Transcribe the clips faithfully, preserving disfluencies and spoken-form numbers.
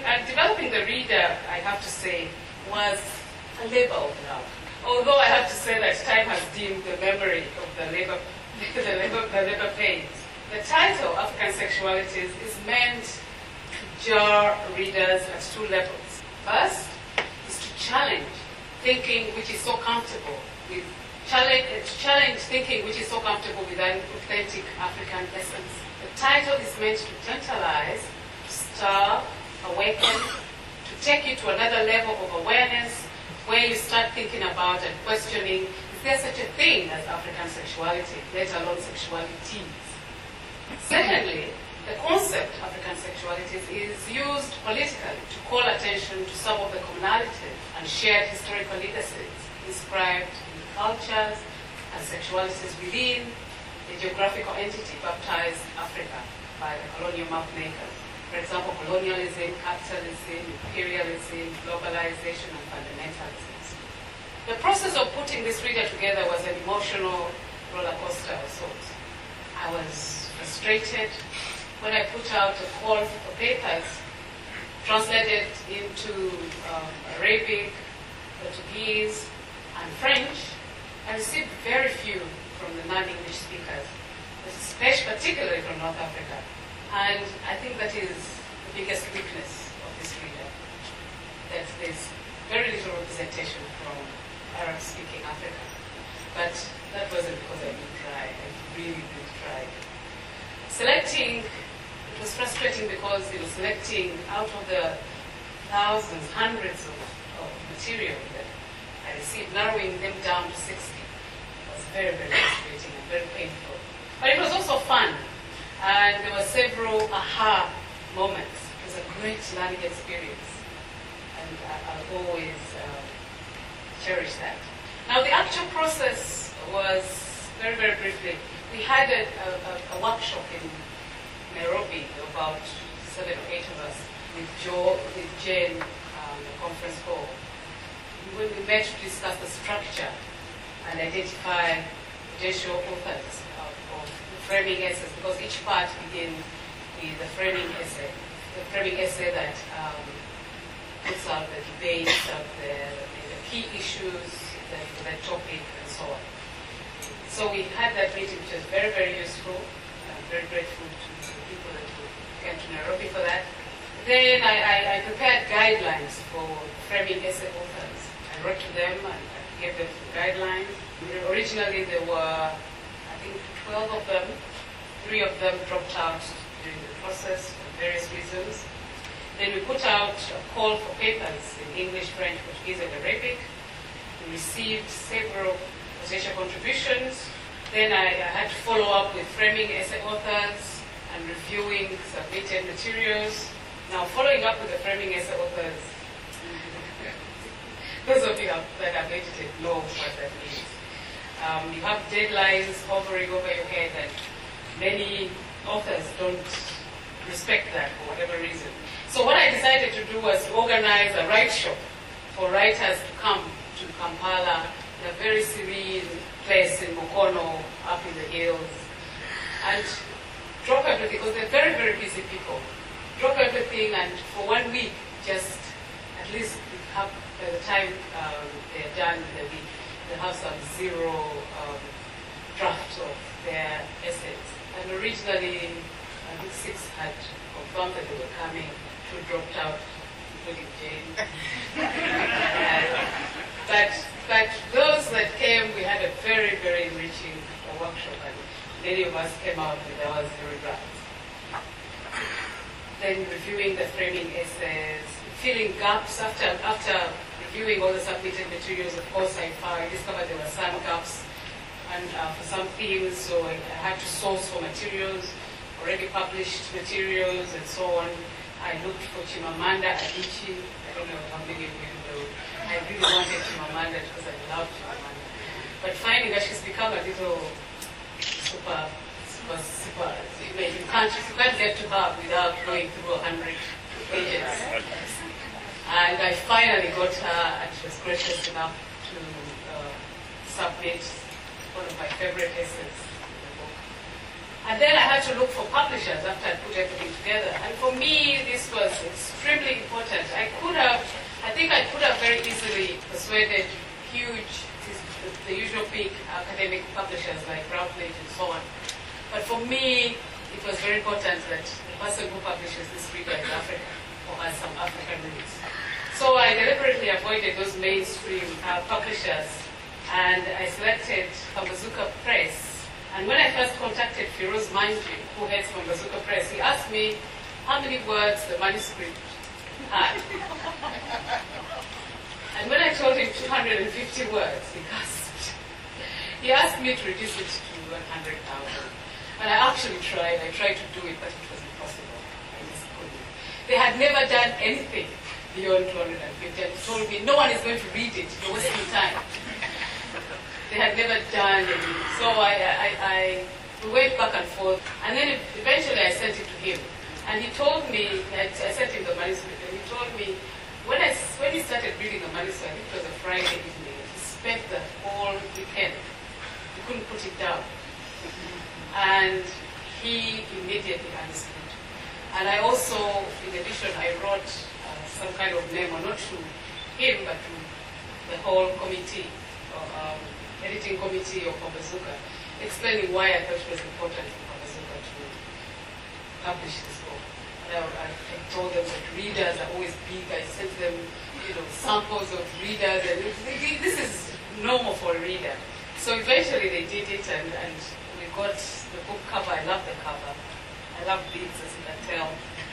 and developing the reader, I have to say, was a labor of love. Although I have to say that time has dimmed the memory of the labor, the labor, the labor pains. The title, African Sexualities, is meant to jar readers at two levels. First, is to challenge thinking which is so comfortable with challenge, to challenge thinking which is so comfortable with an authentic African essence. The title is meant to tantalize, to stir, awaken, to take you to another level of awareness where you start thinking about and questioning, is there such a thing as African sexuality, let alone sexualities? Secondly, the concept African sexualities is used politically to call attention to some of the commonalities and shared historical legacies inscribed in cultures and sexualities within the geographical entity baptized Africa by the colonial map makers. For example, colonialism, capitalism, imperialism, globalization, and fundamentalism. The process of putting this reader together was an emotional roller coaster of sorts. I was frustrated when I put out a call for papers translated into um, Arabic, Portuguese, and French. I received very few from the non-English speakers, especially particularly from North Africa. And I think that is the biggest weakness of this reader, that there's very little representation from Arab-speaking Africa. But that wasn't because I didn't try. I really did try. Selecting, it was frustrating because, you know, selecting out of the thousands, hundreds of, of material that I received, narrowing them down to sixty was very, very frustrating and very painful. But it was also fun. And there were several aha moments. It was a great learning experience. And I, I'll always uh, cherish that. Now, the actual process was, very, very briefly, we had a, a, a workshop in Nairobi, about seven or eight of us, with Joe, with Jane, um, the conference hall. When we met to discuss the structure and identify potential authors of, of the framing essays, because each part begins with the framing essay, the framing essay that um, puts out the debates of the, the key issues, the, the topic, and so on. So we had that meeting, which was very, very useful. I'm very grateful to the people that came to Nairobi for that. Then I, I, I prepared guidelines for framing essay authors. I wrote to them and I gave them the guidelines. Originally there were, I think, twelve of them. Three of them dropped out during the process for various reasons. Then we put out a call for papers in English, French, Portuguese, and Arabic. We received several potential contributions. Then I, I had to follow up with framing essay authors and reviewing submitted materials. Now, following up with the framing essay authors, those of you have, that have edited know what that means. Um, you have deadlines hovering over your head, and many authors don't respect that for whatever reason. So what I decided to do was to organize a write shop for writers to come to Kampala, in a very serene place in Mukono, up in the hills, and drop everything, because they're very, very busy people. Drop everything, and for one week, just at least have, by the time um, they're done with the week, they have some zero um, draft of their essays. And originally, I think six had confirmed that they were coming, two dropped out, including Jane. uh, but, but those that came, we had a very, very enriching uh, workshop, and many of us came out with our zero drafts. Then reviewing the framing essays, filling gaps after, after reviewing all the submitted materials. Of course, I, found, I discovered there were some gaps and uh, for some themes, so I, I had to source for materials, already published materials, and so on. I looked for Chimamanda Adichie. I don't know how many of you know. I really wanted Chimamanda because I love Chimamanda. But finding that she's become a little super, super, super, you, know, you, can't, you can't get to her without going through a hundred pages. And I finally got her, and she was gracious enough to uh, submit one of my favorite essays in the book. And then I had to look for publishers after I put everything together. And for me, this was extremely important. I could have, I think I could have very easily persuaded huge, the, the usual big academic publishers like Routledge and so on. But for me, it was very important that the person who publishes this reader is African or has some African roots. So I deliberately avoided those mainstream uh, publishers, and I selected Pambazuka Press. And when I first contacted Firoz Manji, who heads Pambazuka Press, he asked me how many words the manuscript had. And when I told him two hundred fifty words, he gasped. He asked me to reduce it to one hundred thousand. And I actually tried. I tried to do it, but it was impossible. I just couldn't. They had never done anything beyond two hundred fifty. And told me, no one is going to read it. You're wasting time. They had never done it. So I, I, I we went back and forth. And then eventually I sent it to him. And he told me, I, I sent him the manuscript, and he told me, when, I, when he started reading the manuscript, I think it was a Friday evening, he spent the whole weekend. He couldn't put it down. And he immediately understood. And I also, in addition, I wrote uh, some kind of memo, not to him, but to the whole committee, or, um, editing committee of Pambazuka, explaining why I thought it was important for Pambazuka to publish this book. And I, I, I told them that readers are always big. I sent them, you know, samples of readers, and this is normal for a reader. So eventually they did it, and, and we got the book cover. I love the cover. I love beads, as you can tell.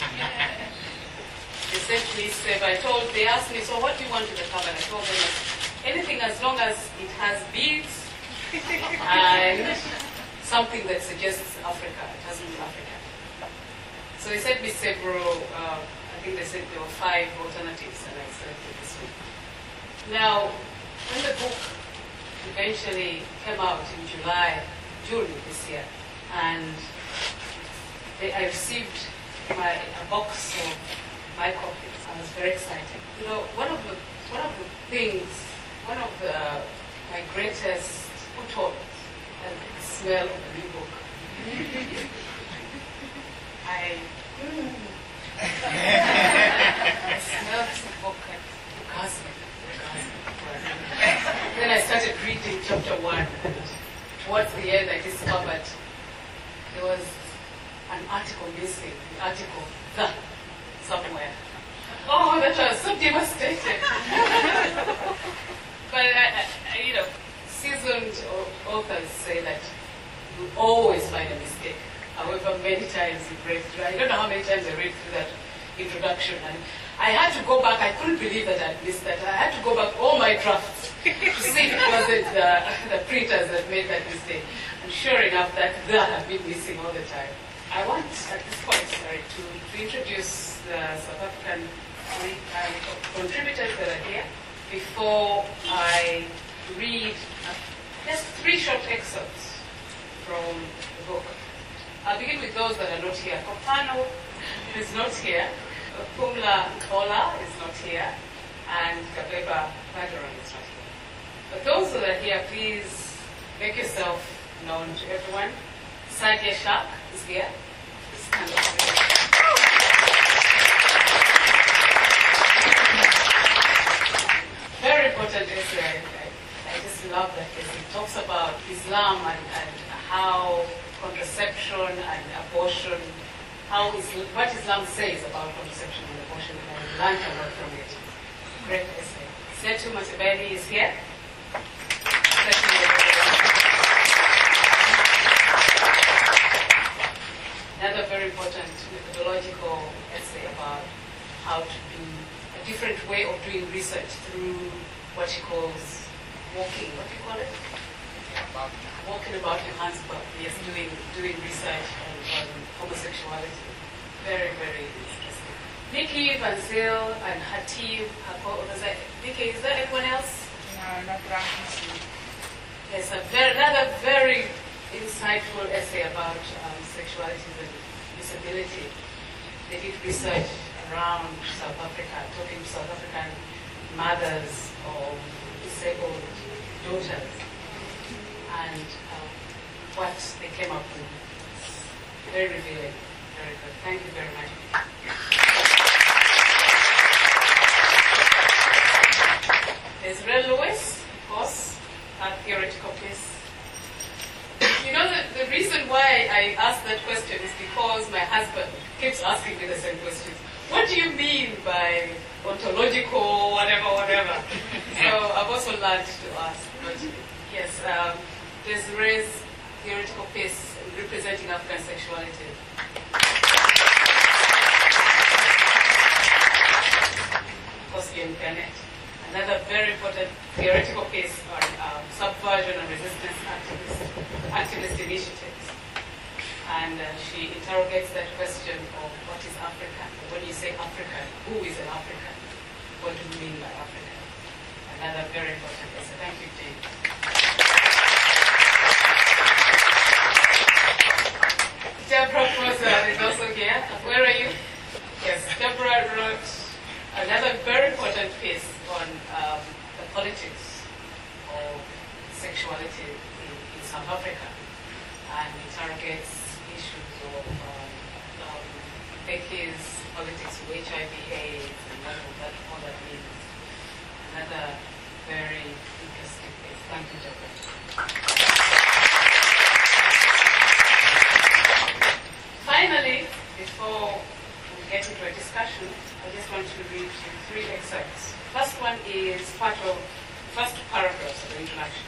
They sent me, I told, they asked me, so what do you want in the cover? And I told them, anything as long as it has beads and something that suggests Africa. It has to be Africa. So they sent me several, uh, I think they said there were five alternatives, and I selected this one. Now, when the book eventually came out in July, June this year, and they, I received my, a box of my copies. I was very excited. You know, one of the one of the things, one of the my greatest photos, and the smell of the new book. I, mm, I smelled the book and orgasmic, orgasmic. Then I started reading chapter one, and towards the end I discovered there was an article missing, the article the somewhere. Oh, that was so devastated. But I, I, you know, seasoned authors say that you always find a mistake. However many times you read through, I don't know how many times I read through that introduction, and I had to go back. I couldn't believe that I'd missed that. I had to go back all my drafts to see if it wasn't the, the printers that made that mistake. And sure enough, that that had been missing all the time. I want, at this point, sorry, to, to introduce the South African uh, contributors that are here before I read uh, just three short excerpts from the book. I'll begin with those that are not here. Kopano is not here. Pumla Kola is not here. And Gabeba Padaron is not here. But those that are here, please make yourself known to everyone. Sadia Shak is here. Stand up here. Very important essay. I, I, I just love that essay. It talks about Islam and, and how contraception and abortion, how is, what Islam says about contraception and abortion, and I learned a lot from it. Great essay. Setu Matebeli is here. Another very important methodological essay about how to do a different way of doing research through what she calls walking. What do you call it? Walking about in Hansburg. Yes, doing doing research on, on homosexuality. Very, very interesting. Nikki, Van Zyl, and Hatib. Nikki, is there anyone else? No, not Rahma. Yes, a very, another very insightful essay about um, sexuality and disability. They did research around South Africa, talking to South African mothers of disabled daughters, and um, what they came up with very revealing. Very good. Thank you very much. There's Ray Lewis, of course, a theoretical piece. You know, the, the reason why I asked that question is because my husband keeps asking me the same questions. What do you mean by ontological, whatever, whatever? So I've also learned to ask. But yes, um, there's Ray's theoretical piece representing African sexuality. Koski and Bennett. Another very important theoretical piece on um, subversion and resistance activist, activist initiatives. And uh, she interrogates that question of what is African. When you say African, who is an African? What do you mean by African? Another very important piece. Thank you, Jane. Deborah Proza is also here. Where are you? Yes, Deborah wrote another very important piece on um, the politics of sexuality in, in South Africa, and interrogates issues of um, um, Becky's politics of H I V AIDS and what that, all that means. Another very interesting piece. Thank you, Deborah. Finally, before we get into a discussion, I just want to read you three excerpts. First one is part of the first paragraph of the introduction.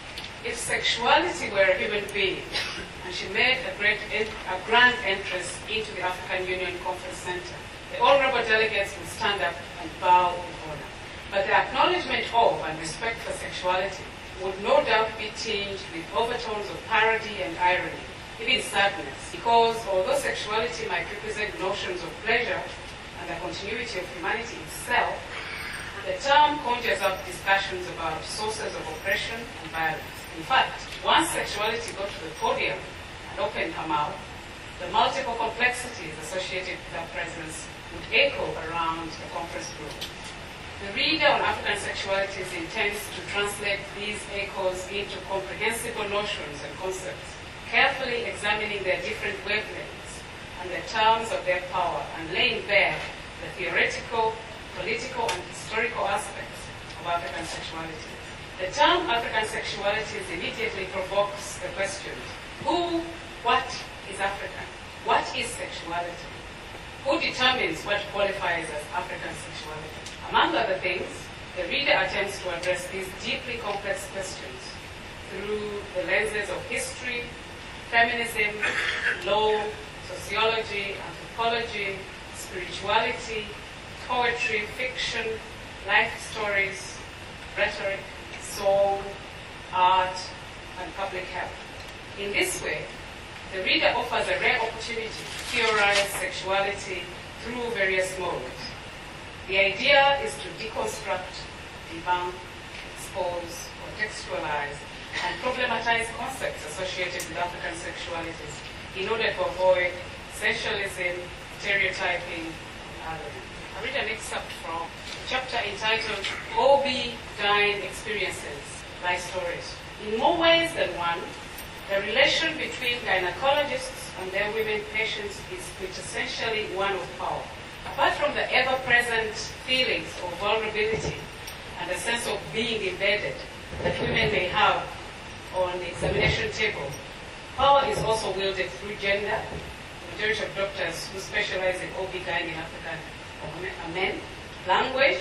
If sexuality were a human being, and she made a great, a grand entrance into the African Union Conference Center, the honorable delegates would stand up and bow in honor. But the acknowledgement of and respect for sexuality would no doubt be tinged with overtones of parody and irony, even sadness, because although sexuality might represent notions of pleasure and the continuity of humanity itself, the term conjures up discussions about sources of oppression and violence. In fact, once sexuality got to the podium and opened her mouth, the multiple complexities associated with her presence would echo around the conference room. The reader on African sexualities intends to translate these echoes into comprehensible notions and concepts, carefully examining their different wavelengths and the terms of their power, and laying bare the theoretical, political, and historical aspects of African sexuality. The term African sexualities immediately provokes the questions: who, what is African? What is sexuality? Who determines what qualifies as African sexuality? Among other things, the reader attempts to address these deeply complex questions through the lenses of history, feminism, law, sociology, anthropology, spirituality, poetry, fiction, life stories, rhetoric, song, art, and public health. In this way, the reader offers a rare opportunity to theorize sexuality through various modes. The idea is to deconstruct, debunk, expose, contextualize, and problematize concepts associated with African sexualities in order to avoid sensualism, stereotyping, and others. I read an excerpt from a chapter entitled O B Gyne Experiences, Life Stories. In more ways than one, the relation between gynecologists and their women patients is quintessentially one of power. Apart from the ever-present feelings of vulnerability and a sense of being embedded that women may have on the examination table, power is also wielded through gender. The majority of doctors who specialize in O B Gyne in Africa are men, language,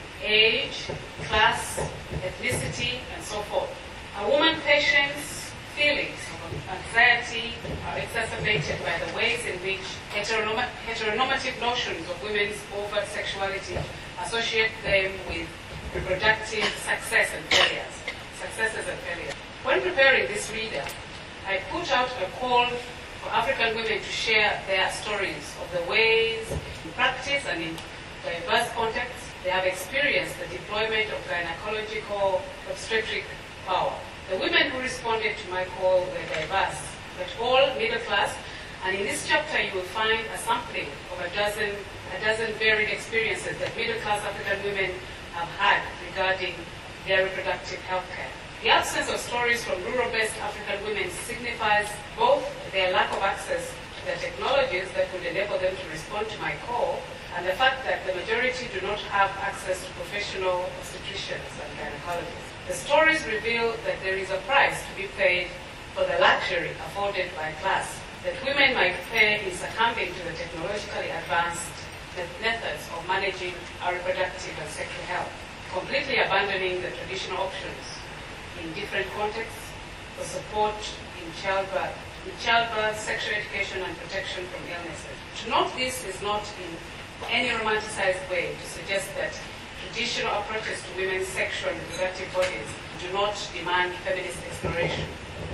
age, class, ethnicity, and so forth. A woman patient's feelings of anxiety are exacerbated by the ways in which heteronorm- heteronormative notions of women's overt sexuality associate them with reproductive success and failures, successes and failures. When preparing this reader, I put out a call for African women to share their stories of the ways, in practice and in diverse contexts, they have experienced the deployment of gynecological obstetric power. The women who responded to my call were diverse, but all middle class, and in this chapter you will find a sampling of a dozen, a dozen varied experiences that middle class African women have had regarding their reproductive health care. The absence of stories from rural-based African women signifies both their lack of access to the technologies that would enable them to respond to my call, and the fact that the majority do not have access to professional obstetricians and gynecologists. The stories reveal that there is a price to be paid for the luxury afforded by class, that women might pay in succumbing to the technologically advanced methods of managing our reproductive and sexual health, completely abandoning the traditional options in different contexts for support in childbirth, in childbirth, sexual education, and protection from illnesses. To note this is not in any romanticized way to suggest that traditional approaches to women's sexual and reproductive bodies do not demand feminist exploration.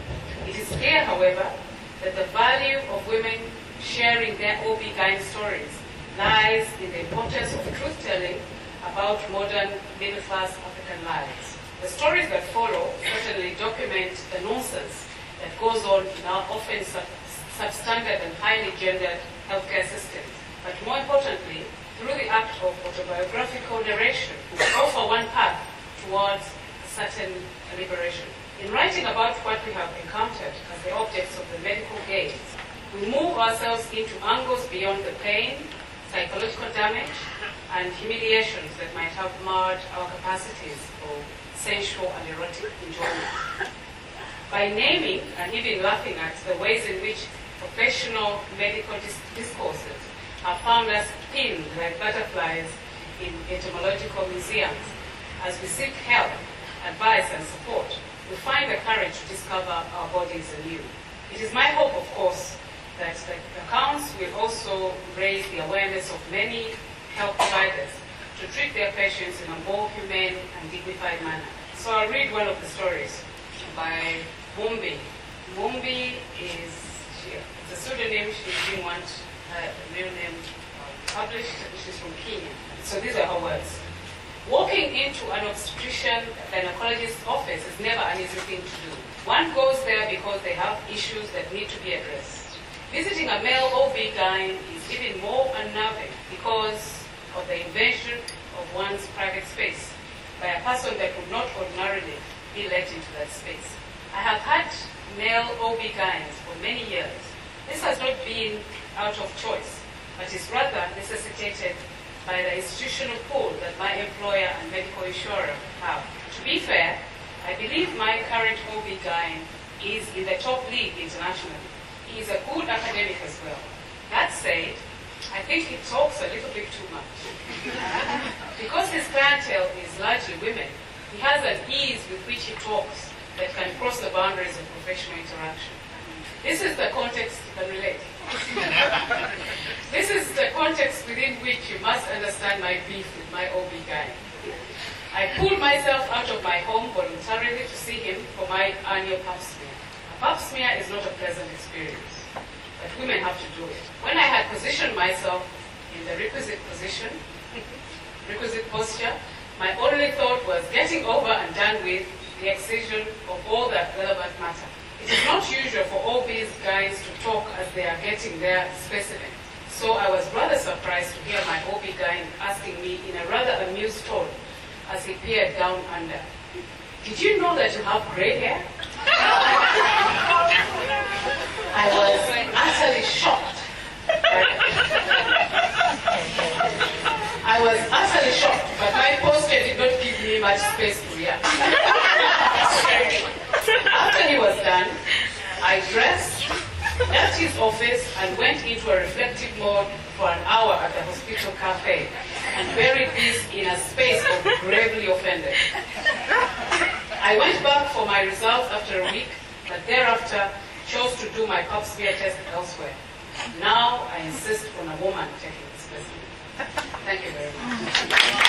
It is clear, however, that the value of women sharing their O B G Y N stories lies in the importance of truth-telling about modern middle-class African lives. The stories that follow certainly document the nonsense that goes on in our often sub substandard and highly gendered healthcare systems. But more importantly, through the act of autobiographical narration, we offer one path towards a certain liberation. In writing about what we have encountered as the objects of the medical gaze, we move ourselves into angles beyond the pain, psychological damage, and humiliations that might have marred our capacities for sensual and erotic enjoyment. By naming and even laughing at the ways in which professional medical dis discourses have found us pinned like butterflies in entomological museums, as we seek help, advice, and support, we find the courage to discover our bodies anew. It is my hope, of course, that the accounts will also raise the awareness of many health providers to treat their patients in a more humane and dignified manner. So I'll read one of the stories by Mumbi. Mumbi is she, it's a pseudonym. She didn't want her real name published. She's from Kenya. So these are her words. Walking into an obstetrician gynecologist's office is never an easy thing to do. One goes there because they have issues that need to be addressed. Visiting a male O B G Y N is even more unnerving because of the invasion of one's private space by a person that would not ordinarily be let into that space. I have had male O B G Y Ns for many years. This has not been out of choice, but is rather necessitated by the institutional pool that my employer and medical insurer have. To be fair, I believe my current O B G Y N is in the top league internationally. He is a good academic as well. That said, I think he talks a little bit too much. Because his clientele is largely women, he has an ease with which he talks that can cross the boundaries of professional interaction. This is the context you can relate. This is the context within which you must understand my beef with my O B G Y N. I pulled myself out of my home voluntarily to see him for my annual pap smear. A pap smear is not a pleasant experience, but women have to do it. When I had positioned myself in the requisite position, requisite posture, my only thought was getting over and done with the excision of all that relevant matter. It is not usual for all these guys to talk as they are getting their specimen. So I was rather surprised to hear my O B G Y N asking me in a rather amused tone as he peered down under, "Did you know that you have gray hair?" I was utterly shocked. I was utterly shocked, but my posture did not give me much space to react. After he was done, I dressed, left his office, and went into a reflective mode for an hour at the hospital cafe, and buried this in a space of gravely offended. I went back for my results after a week, but thereafter chose to do my pap smear test elsewhere. Now I insist on a woman taking this specimen. Thank you very much.